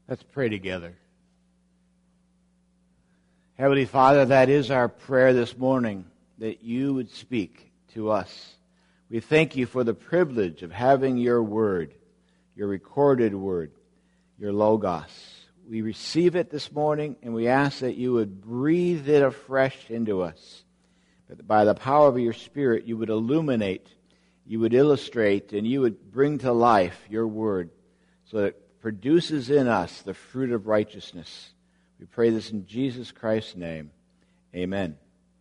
Let's pray together. Heavenly Father, that is our prayer this morning, that you would speak to us. We thank you for the privilege of having your word, your recorded word, your Logos. We receive it this morning, and we ask that you would breathe it afresh into us. That by the power of your Spirit, you would illuminate, you would illustrate, and you would bring to life your word so that it produces in us the fruit of righteousness. We pray this in Jesus Christ's name. Amen.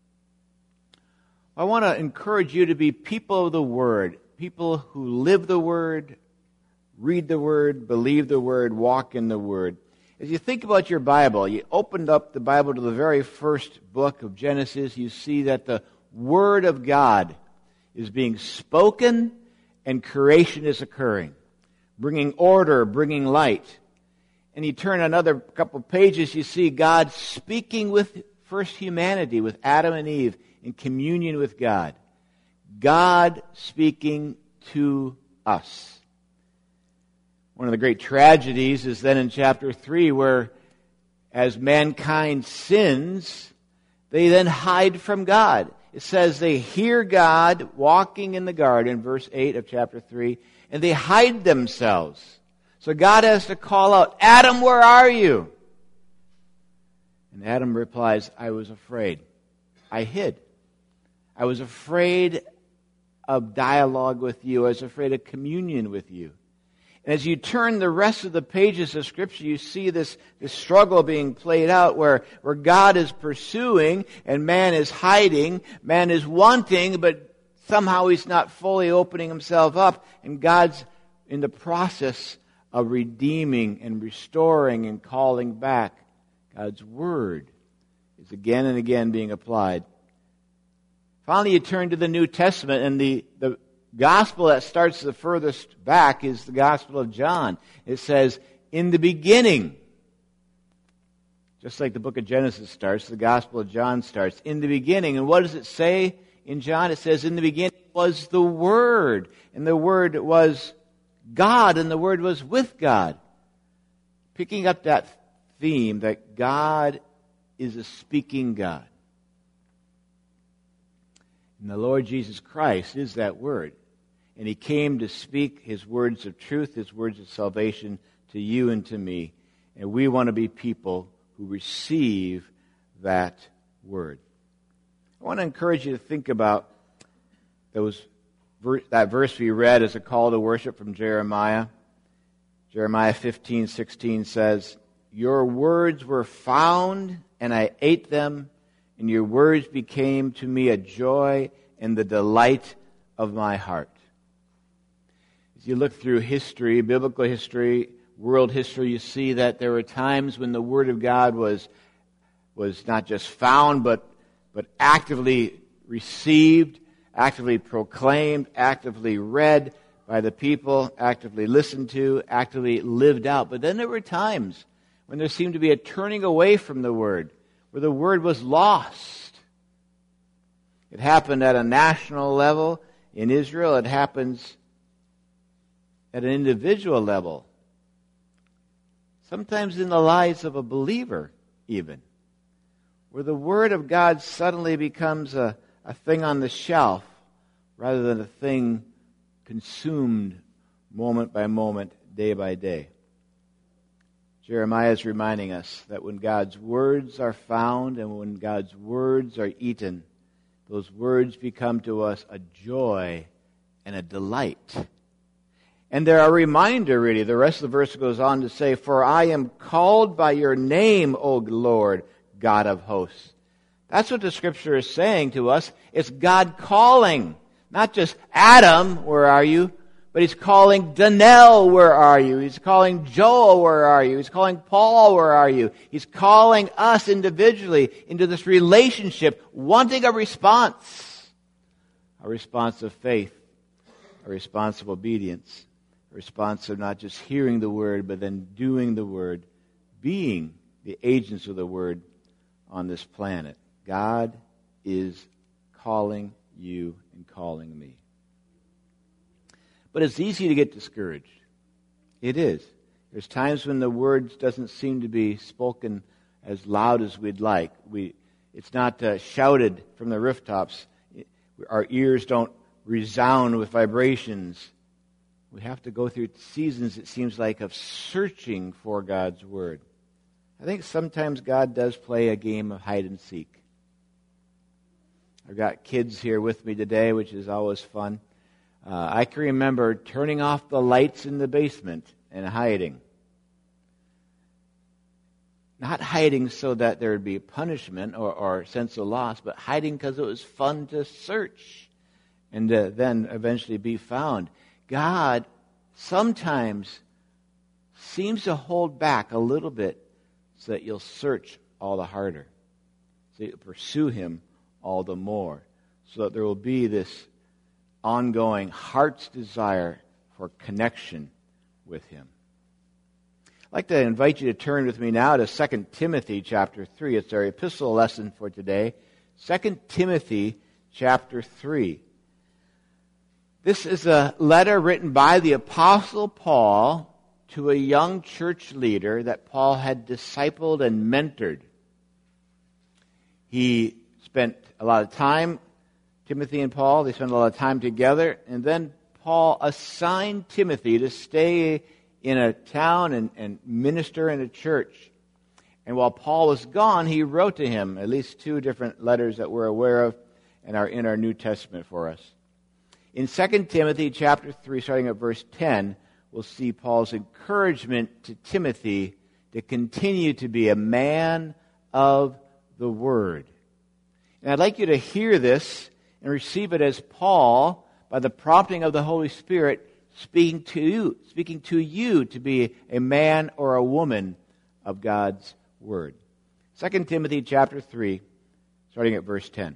I want to encourage you to be people of the Word, people who live the Word, read the Word, believe the Word, walk in the Word. As you think about your Bible, you opened up the Bible to the very first book of Genesis, you see that the Word of God is being spoken and creation is occurring, bringing order, bringing light. And you turn another couple pages, you see God speaking with first humanity, with Adam and Eve, in communion with God. God speaking to us. One of the great tragedies is then in chapter 3 where as mankind sins, they then hide from God. It says they hear God walking in the garden, verse 8 of chapter 3, and they hide themselves. So God has to call out, Adam, where are you? And Adam replies, I was afraid. I hid. I was afraid of dialogue with you. I was afraid of communion with you. And as you turn the rest of the pages of Scripture, you see this struggle being played out where God is pursuing and man is hiding. Man is wanting, but somehow he's not fully opening himself up. And God's in the process of redeeming and restoring and calling back. God's Word is again and again being applied. Finally, you turn to the New Testament, and the gospel that starts the furthest back is the Gospel of John. It says, in the beginning, just like the book of Genesis starts, the Gospel of John starts, in the beginning. And what does it say in John? It says, in the beginning was the Word, and the Word was God, and the Word was with God. Picking up that theme that God is a speaking God. And the Lord Jesus Christ is that Word. And He came to speak His words of truth, His words of salvation to you and to me. And we want to be people who receive that Word. I want to encourage you to think about that verse we read as a call to worship from Jeremiah. Jeremiah 15:16 says, your words were found, and I ate them, and your words became to me a joy and the delight of my heart. As you look through history, biblical history, world history, you see that there were times when the Word of God was not just found, but actively received, actively proclaimed, actively read by the people, actively listened to, actively lived out. But then there were times when there seemed to be a turning away from the Word, where the Word was lost. It happened at a national level in Israel. It happens at an individual level. Sometimes in the lives of a believer even, where the Word of God suddenly becomes a thing on the shelf rather than a thing consumed moment by moment, day by day. Jeremiah is reminding us that when God's words are found and when God's words are eaten, those words become to us a joy and a delight. And they're a reminder, really. The rest of the verse goes on to say, for I am called by your name, O Lord, God of hosts. That's what the Scripture is saying to us. It's God calling. Not just Adam, where are you? But He's calling Donnell, where are you? He's calling Joel, where are you? He's calling Paul, where are you? He's calling us individually into this relationship, wanting a response of faith, a response of obedience, a response of not just hearing the Word, but then doing the Word, being the agents of the Word on this planet. God is calling you and calling me. But it's easy to get discouraged. It is. There's times when the word doesn't seem to be spoken as loud as we'd like. It's not shouted from the rooftops. Our ears don't resound with vibrations. We have to go through seasons, it seems like, of searching for God's word. I think sometimes God does play a game of hide and seek. I've got kids here with me today, which is always fun. I can remember turning off the lights in the basement and hiding. Not hiding so that there would be punishment or sense of loss, but hiding because it was fun to search and to then eventually be found. God sometimes seems to hold back a little bit so that you'll search all the harder, so you'll pursue Him all the more, so that there will be this ongoing heart's desire for connection with Him. I'd like to invite you to turn with me now to 2 Timothy chapter 3. It's our epistle lesson for today. 2 Timothy chapter 3. This is a letter written by the Apostle Paul to a young church leader that Paul had discipled and mentored. He spent a lot of time, Timothy and Paul, they spent a lot of time together, and then Paul assigned Timothy to stay in a town and minister in a church. And while Paul was gone, he wrote to him at least 2 different letters that we're aware of and are in our New Testament for us. In 2 Timothy chapter 3, starting at verse 10, we'll see Paul's encouragement to Timothy to continue to be a man of the Word. And I'd like you to hear this and receive it as Paul, by the prompting of the Holy Spirit, speaking to you to be a man or a woman of God's Word. 2 Timothy chapter 3, starting at verse 10.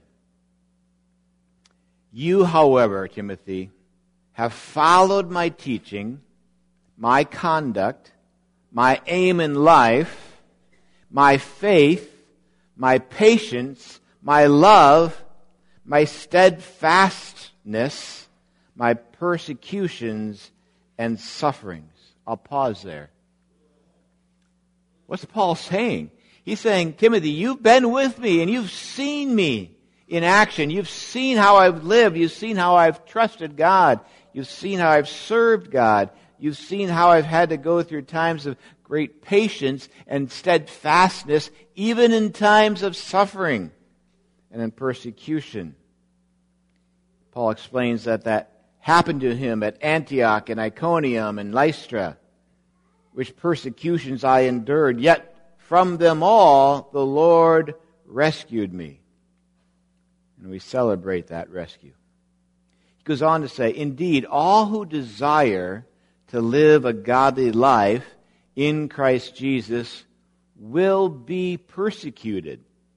You, however, Timothy, have followed my teaching, my conduct, my aim in life, my faith, my patience, my love, my steadfastness, my persecutions and sufferings. I'll pause there. What's Paul saying? He's saying, Timothy, you've been with me and you've seen me in action. You've seen how I've lived. You've seen how I've trusted God. You've seen how I've served God. You've seen how I've had to go through times of great patience and steadfastness, even in times of suffering and in persecution. Paul explains that happened to him at Antioch and Iconium and Lystra, which persecutions I endured, yet from them all the Lord rescued me. And we celebrate that rescue. He goes on to say, indeed, all who desire to live a godly life in Christ Jesus will be persecuted,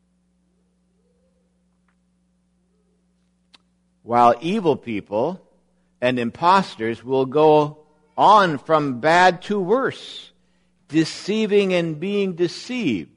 while evil people and impostors will go on from bad to worse, deceiving and being deceived.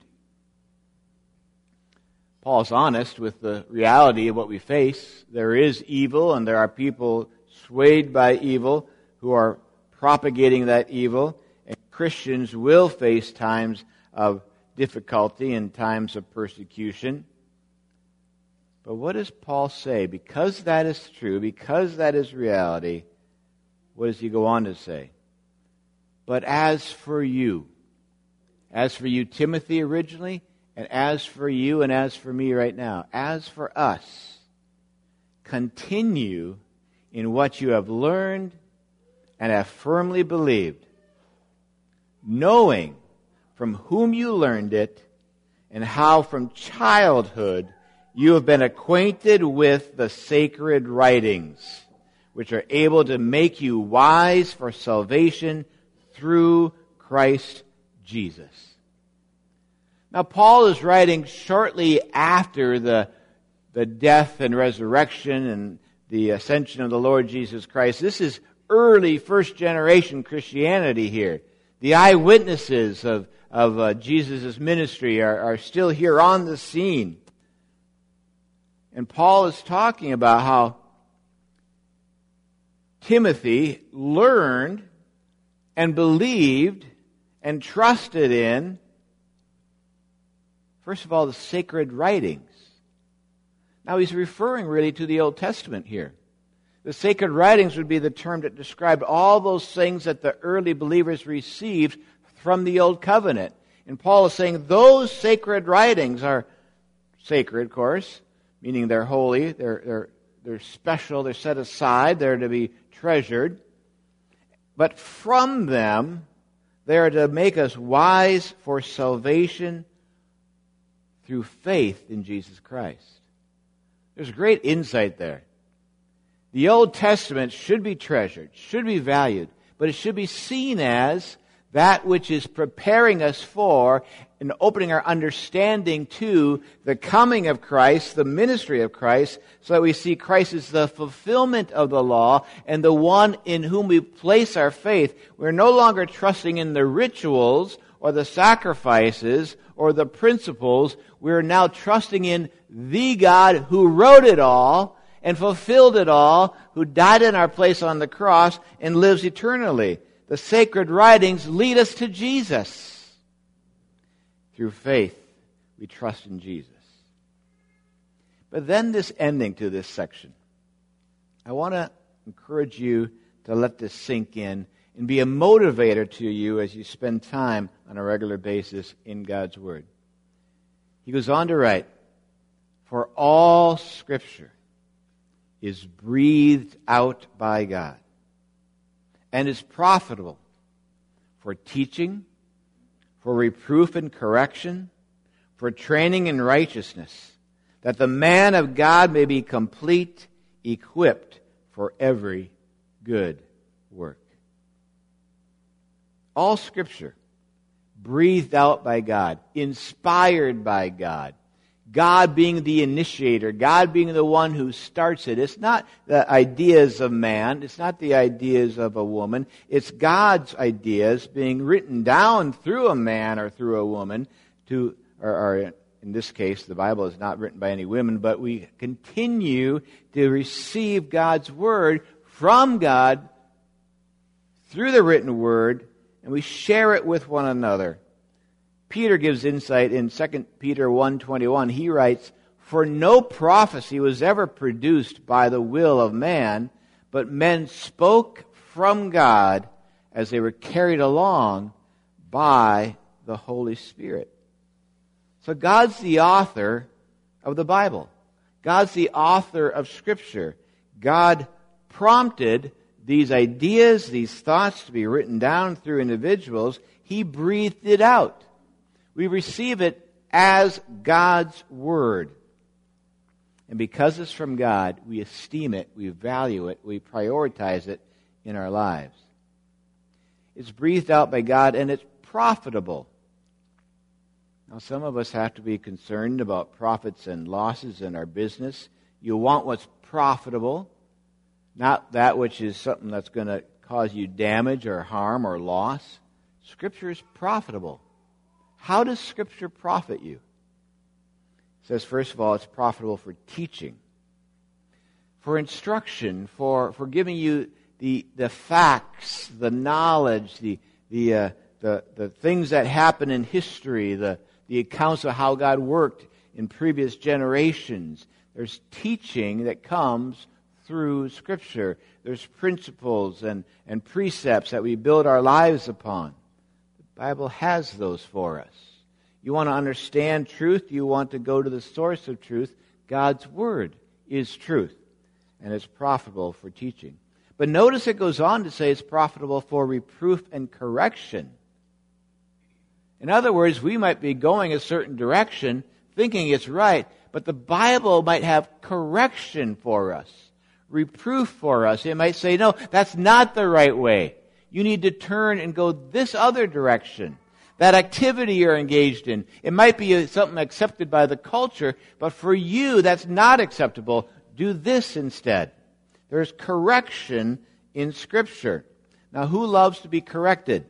Paul's honest with the reality of what we face. There is evil, and there are people swayed by evil who are propagating that evil, and Christians will face times of difficulty and times of persecution. But what does Paul say? Because that is true, because that is reality, what does he go on to say? But as for you, Timothy, originally, and as for you and as for me right now, as for us, continue in what you have learned and have firmly believed, knowing from whom you learned it and how from childhood you have been acquainted with the sacred writings, which are able to make you wise for salvation through Christ Jesus. Now, Paul is writing shortly after the death and resurrection and the ascension of the Lord Jesus Christ. This is early first-generation Christianity here. The eyewitnesses of Jesus' ministry are still here on the scene. And Paul is talking about how Timothy learned and believed and trusted in, first of all, the sacred writings. Now he's referring really to the Old Testament here. The sacred writings would be the term that described all those things that the early believers received from the Old Covenant. And Paul is saying those sacred writings are sacred, of course, meaning they're holy, they're special, they're set aside, they're to be treasured. But from them, they are to make us wise for salvation through faith in Jesus Christ. There's great insight there. The Old Testament should be treasured, should be valued, but it should be seen as that which is preparing us for and opening our understanding to the coming of Christ, the ministry of Christ, so that we see Christ as the fulfillment of the law and the one in whom we place our faith. We're no longer trusting in the rituals or the sacrifices or the principles. We're now trusting in the God who wrote it all and fulfilled it all, who died in our place on the cross and lives eternally. The sacred writings lead us to Jesus. Through faith, we trust in Jesus. But then this ending to this section. I want to encourage you to let this sink in and be a motivator to you as you spend time on a regular basis in God's Word. He goes on to write, "For all Scripture is breathed out by God and is profitable for teaching, for reproof and correction, for training in righteousness, that the man of God may be complete, equipped for every good work." All Scripture, breathed out by God, inspired by God, God being the initiator, God being the one who starts it. It's not the ideas of man, it's not the ideas of a woman, it's God's ideas being written down through a man or through a woman to, or in this case, the Bible is not written by any women, but we continue to receive God's Word from God through the written Word, and we share it with one another. Peter gives insight in 2 Peter 1:21. He writes, "For no prophecy was ever produced by the will of man, but men spoke from God as they were carried along by the Holy Spirit." So God's the author of the Bible. God's the author of Scripture. God prompted these ideas, these thoughts to be written down through individuals. He breathed it out. We receive it as God's Word. And because it's from God, we esteem it, we value it, we prioritize it in our lives. It's breathed out by God and it's profitable. Now, some of us have to be concerned about profits and losses in our business. You want what's profitable, not that which is something that's going to cause you damage or harm or loss. Scripture is profitable. How does Scripture profit you? It says, first of all, it's profitable for teaching, for instruction, for giving you the facts, the knowledge, the things that happen in history, the accounts of how God worked in previous generations. There's teaching that comes through Scripture. There's principles and precepts that we build our lives upon. The Bible has those for us. You want to understand truth, you want to go to the source of truth. God's Word is truth, and it's profitable for teaching. But notice it goes on to say it's profitable for reproof and correction. In other words, we might be going a certain direction, thinking it's right, but the Bible might have correction for us, reproof for us. It might say, no, that's not the right way. You need to turn and go this other direction. That activity you're engaged in, it might be something accepted by the culture, but for you, that's not acceptable. Do this instead. There's correction in Scripture. Now, who loves to be corrected?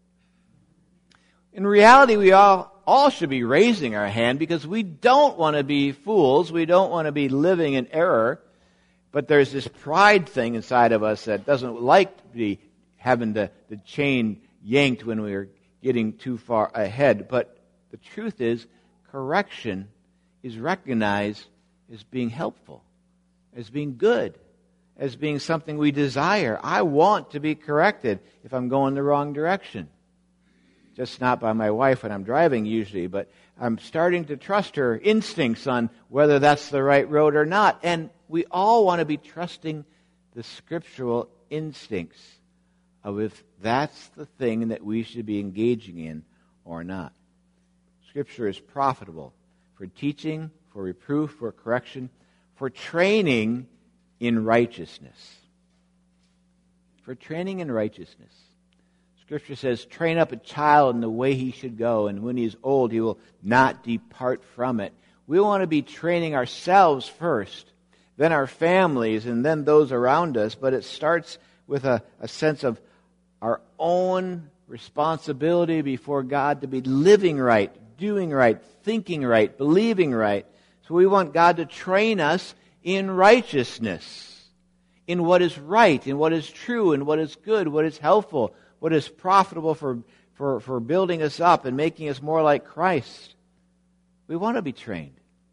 In reality, we all should be raising our hand because we don't want to be fools. We don't want to be living in error. But there's this pride thing inside of us that doesn't like to be having the chain yanked when we're getting too far ahead. But the truth is, correction is recognized as being helpful, as being good, as being something we desire. I want to be corrected if I'm going the wrong direction. Just not by my wife when I'm driving usually, but I'm starting to trust her instincts on whether that's the right road or not. And we all want to be trusting the scriptural instincts of if that's the thing that we should be engaging in or not. Scripture is profitable for teaching, for reproof, for correction, for training in righteousness. For training in righteousness. Scripture says, train up a child in the way he should go, and when he is old, he will not depart from it. We want to be training ourselves first, then our families, and then those around us, but it starts with a sense of our own responsibility before God to be living right, doing right, thinking right, believing right. So we want God to train us in righteousness, in what is right, in what is true, in what is good, what is helpful, what is profitable for building us up and making us more like Christ. We want to be trained.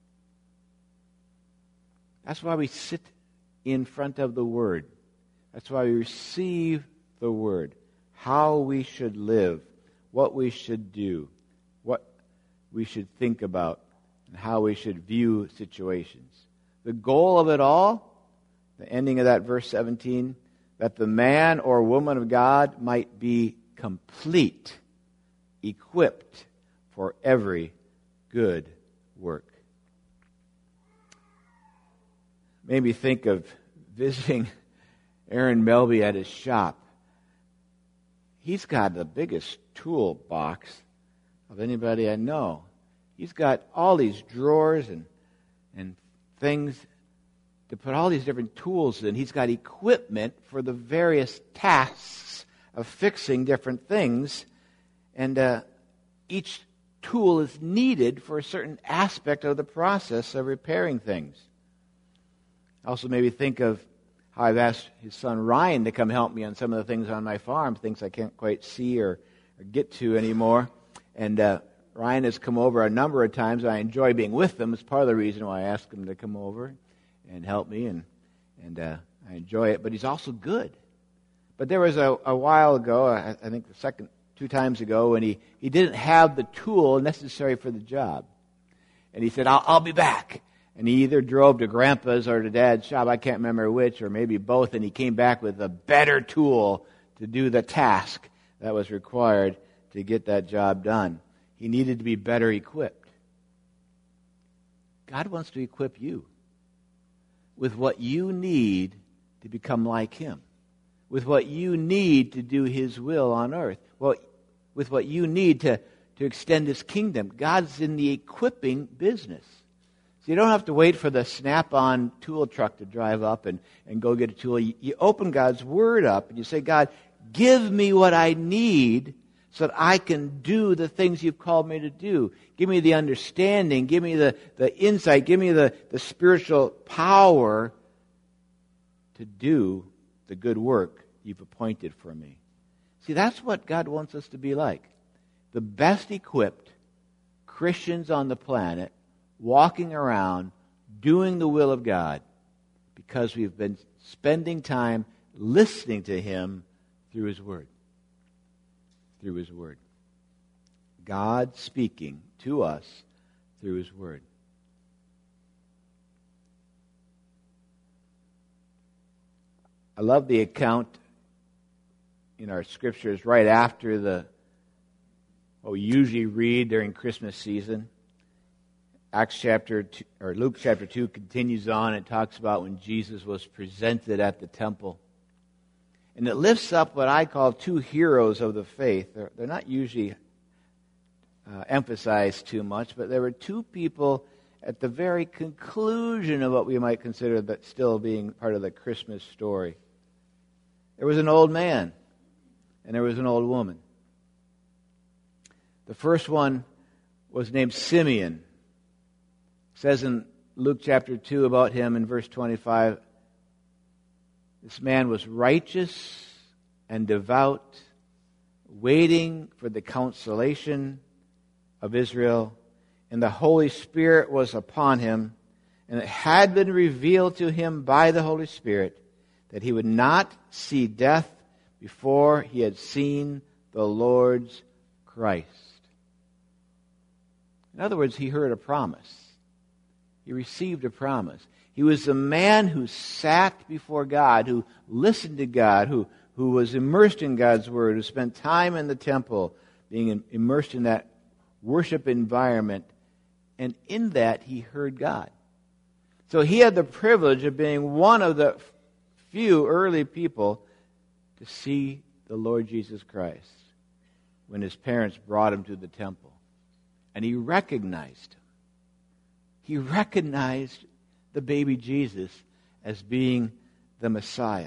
That's why we sit in front of the Word. That's why we receive the Word. How we should live, what we should do, what we should think about, and how we should view situations. The goal of it all, the ending of that verse 17, that the man or woman of God might be complete, equipped for every good work. Made me think of visiting Aaron Melby at his shop. He's got the biggest toolbox of anybody I know. He's got all these drawers and things to put all these different tools in. He's got equipment for the various tasks of fixing different things. And each tool is needed for a certain aspect of the process of repairing things. Also maybe think of how I've asked his son Ryan to come help me on some of the things on my farm, things I can't quite see or get to anymore. And Ryan has come over a number of times. I enjoy being with them. It's part of the reason why I asked him to come over and help me, and I enjoy it. But he's also good. But there was a while ago, I think the two times ago, when he didn't have the tool necessary for the job. And he said, I'll be back. And he either drove to Grandpa's or to Dad's shop, I can't remember which, or maybe both, and he came back with a better tool to do the task that was required to get that job done. He needed to be better equipped. God wants to equip you with what you need to become like Him, with what you need to do His will on earth, with what you need to extend His kingdom. God's in the equipping business. So you don't have to wait for the Snap-on tool truck to drive up and go get a tool. You open God's Word up and you say, God, give me what I need so that I can do the things you've called me to do. Give me the understanding, give me the insight, give me the spiritual power to do the good work you've appointed for me. See, that's what God wants us to be like. The best equipped Christians on the planet, walking around, doing the will of God, because we've been spending time listening to Him through His Word. Through His Word. God speaking to us through His Word. I love the account in our scriptures right after what we usually read during Christmas season. Acts chapter 2, or Luke chapter 2 continues on and talks about when Jesus was presented at the temple. And it lifts up what I call two heroes of the faith. They're not usually emphasized too much, but there were two people at the very conclusion of what we might consider that still being part of the Christmas story. There was an old man, and there was an old woman. The first one was named Simeon. It says in Luke chapter 2 about him in verse 25, this man was righteous and devout, waiting for the consolation of Israel, and the Holy Spirit was upon him, and it had been revealed to him by the Holy Spirit that he would not see death before he had seen the Lord's Christ. In other words, he heard a promise. He received a promise. He was a man who sat before God, who listened to God, who was immersed in God's Word, who spent time in the temple, being immersed in that worship environment. And in that, he heard God. So he had the privilege of being one of the few early people to see the Lord Jesus Christ when his parents brought him to the temple. And he recognized him. He recognized the baby Jesus as being the Messiah.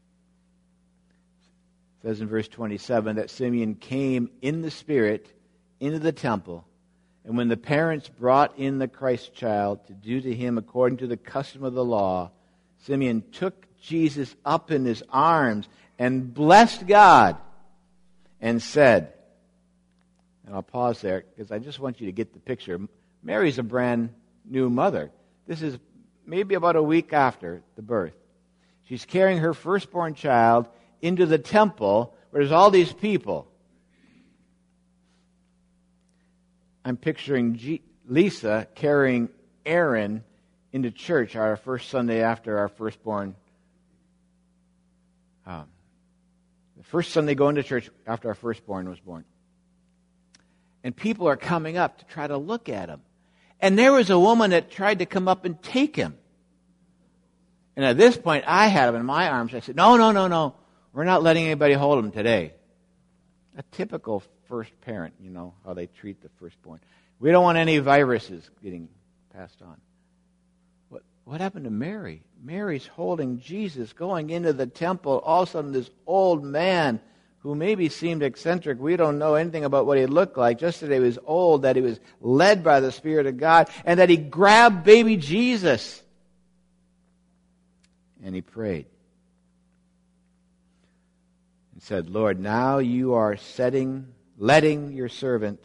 It says in verse 27 that Simeon came in the Spirit into the temple, and when the parents brought in the Christ child to do to him according to the custom of the law, Simeon took Jesus up in his arms and blessed God and said, and I'll pause there because I just want you to get the picture. Mary's a brand new mother. This is maybe about a week after the birth. She's carrying her firstborn child into the temple where there's all these people. I'm picturing Lisa carrying Aaron into church our first Sunday after our firstborn. The first Sunday going to church after our firstborn was born. And people are coming up to try to look at him. And there was a woman that tried to come up and take him. And at this point, I had him in my arms. I said, no. We're not letting anybody hold him today. A typical first parent, you know, how they treat the firstborn. We don't want any viruses getting passed on. What happened to Mary? Mary's holding Jesus, going into the temple. All of a sudden, this old man who maybe seemed eccentric. We don't know anything about what he looked like. Just that he was old, that he was led by the Spirit of God, and that he grabbed baby Jesus. And he prayed. And said, Lord, now you are letting your servant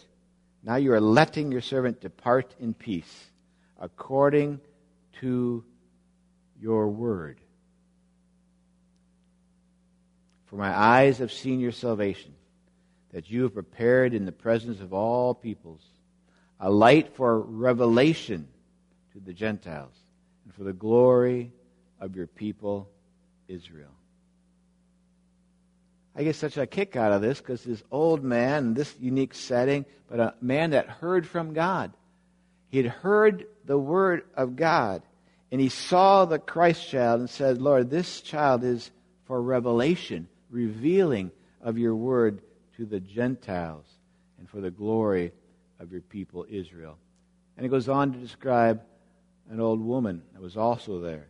depart in peace, according to your word. For my eyes have seen your salvation, that you have prepared in the presence of all peoples, a light for revelation to the Gentiles, and for the glory of your people, Israel. I get such a kick out of this because this old man in this unique setting, but a man that heard from God. He had heard the word of God, and he saw the Christ child and said, Lord, this child is for revelation, revealing of your word to the Gentiles and for the glory of your people Israel. And it goes on to describe an old woman that was also there.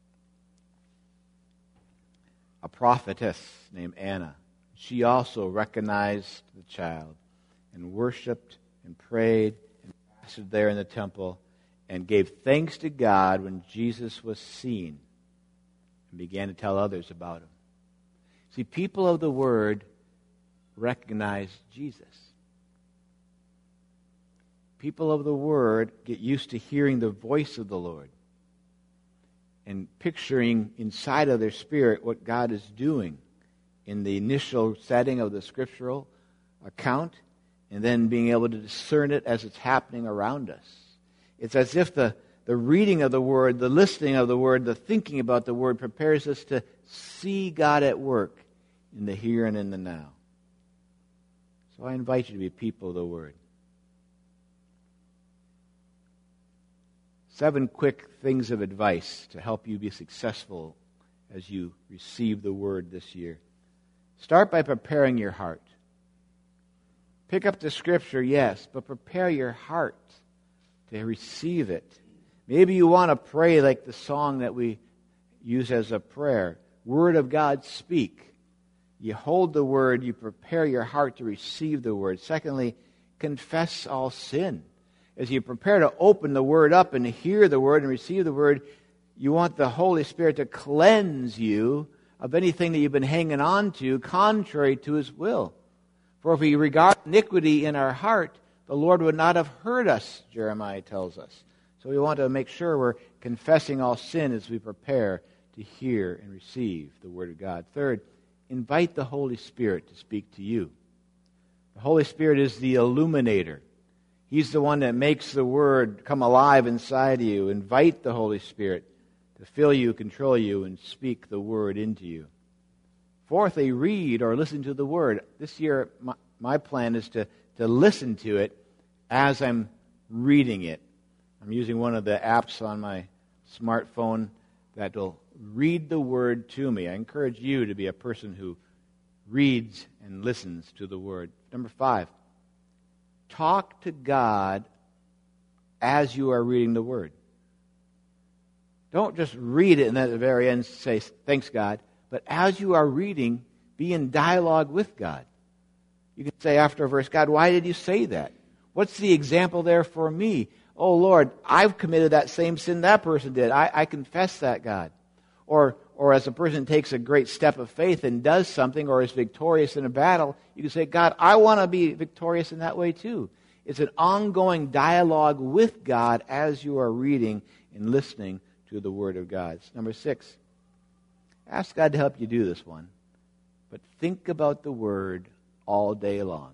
A prophetess named Anna. She also recognized the child and worshiped and prayed and fasted there in the temple and gave thanks to God when Jesus was seen and began to tell others about him. See, people of the Word recognize Jesus. People of the Word get used to hearing the voice of the Lord and picturing inside of their spirit what God is doing in the initial setting of the scriptural account, and then being able to discern it as it's happening around us. It's as if the reading of the Word, the listening of the Word, the thinking about the Word prepares us to see God at work in the here and in the now. So I invite you to be people of the Word. 7 quick things of advice to help you be successful as you receive the Word this year. Start by preparing your heart. Pick up the Scripture, yes, but prepare your heart to receive it. Maybe you want to pray like the song that we use as a prayer. Word of God, speak. You hold the Word, you prepare your heart to receive the Word. Secondly, confess all sin. As you prepare to open the Word up and to hear the Word and receive the Word, you want the Holy Spirit to cleanse you of anything that you've been hanging on to contrary to His will. For if we regard iniquity in our heart, the Lord would not have heard us, Jeremiah tells us. So we want to make sure we're confessing all sin as we prepare to hear and receive the Word of God. Third, invite the Holy Spirit to speak to you. The Holy Spirit is the illuminator. He's the one that makes the Word come alive inside of you. Invite the Holy Spirit to fill you, control you, and speak the Word into you. Fourthly, read or listen to the Word. This year, my plan is to listen to it as I'm reading it. I'm using one of the apps on my smartphone that will read the Word to me. I encourage you to be a person who reads and listens to the Word. Number 5, talk to God as you are reading the Word. Don't just read it and then at the very end say, thanks, God. But as you are reading, be in dialogue with God. You can say after a verse, God, why did you say that? What's the example there for me? Oh, Lord, I've committed that same sin that person did. I confess that, God. Or as a person takes a great step of faith and does something or is victorious in a battle, you can say, God, I want to be victorious in that way too. It's an ongoing dialogue with God as you are reading and listening to the Word of God. Number 6, ask God to help you do this one. But think about the Word all day long.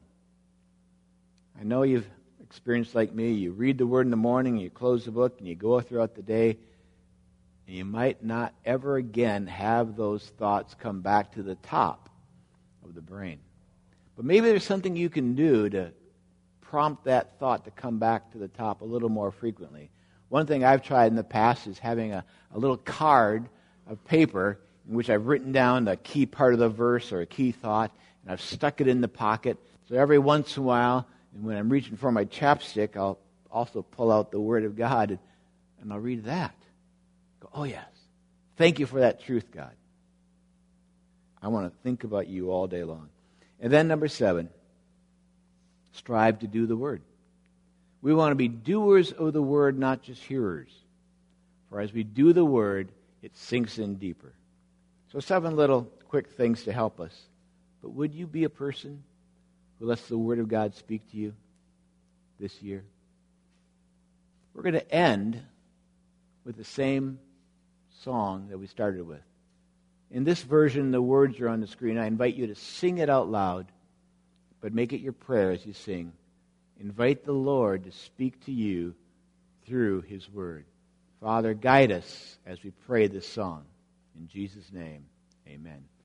I know you've experienced like me. You read the Word in the morning, you close the book, and you go throughout the day, and you might not ever again have those thoughts come back to the top of the brain. But maybe there's something you can do to prompt that thought to come back to the top a little more frequently. One thing I've tried in the past is having a little card of paper in which I've written down a key part of the verse or a key thought, and I've stuck it in the pocket. So every once in a while, and when I'm reaching for my chapstick, I'll also pull out the Word of God, and I'll read that. Go, oh yes, thank you for that truth, God. I want to think about you all day long. And then number 7, strive to do the Word. We want to be doers of the Word, not just hearers. For as we do the Word, it sinks in deeper. So 7 little quick things to help us. But would you be a person who lets the Word of God speak to you this year? We're going to end with the same song that we started with. In this version, the words are on the screen. I invite you to sing it out loud, but make it your prayer as you sing. Invite the Lord to speak to you through His Word. Father, guide us as we pray this song. In Jesus' name, amen.